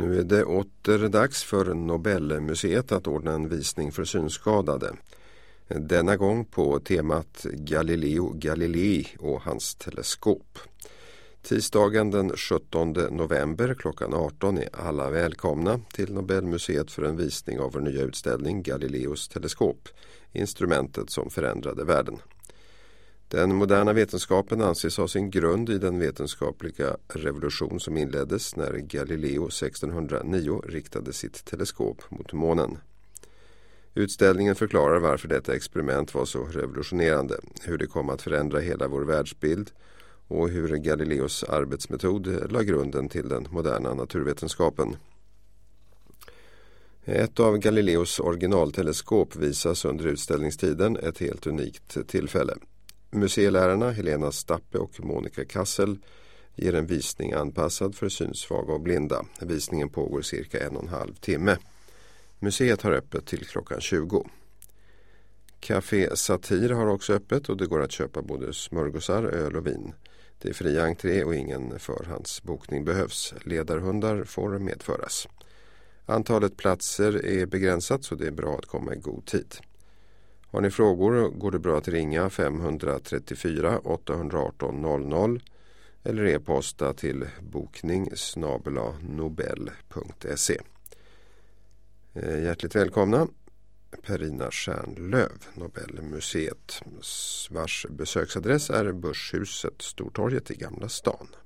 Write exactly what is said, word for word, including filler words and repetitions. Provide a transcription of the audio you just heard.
Nu är det åter dags för Nobelmuseet att ordna en visning för synskadade. Denna gång på temat Galileo Galilei och hans teleskop. Tisdagen den sjuttonde november klockan arton är alla välkomna till Nobelmuseet för en visning av vår nya utställning Galileos teleskop, instrumentet som förändrade världen. Den moderna vetenskapen anses ha sin grund i den vetenskapliga revolution som inleddes när Galileo sextonhundranio riktade sitt teleskop mot månen. Utställningen förklarar varför detta experiment var så revolutionerande, hur det kom att förändra hela vår världsbild och hur Galileos arbetsmetod la grunden till den moderna naturvetenskapen. Ett av Galileos originalteleskop visas under utställningstiden, ett helt unikt tillfälle. Museilärarna Helena Stappe och Monica Kassel ger en visning anpassad för synsvaga och blinda. Visningen pågår cirka en och en halv timme. Museet har öppet till klockan tjugo. Café Satir har också öppet och det går att köpa både smörgåsar, öl och vin. Det är fri entré och ingen förhandsbokning behövs. Ledarhundar får medföras. Antalet platser är begränsat så det är bra att komma i god tid. Har ni frågor går det bra att ringa fem tre fyra åtta ett åtta noll noll eller e-posta till bokning snabel-a nobel punkt se. Hjärtligt välkomna Perina Stjärnlöv, Nobelmuseet, vars besöksadress är Börshuset, Stortorget i Gamla stan.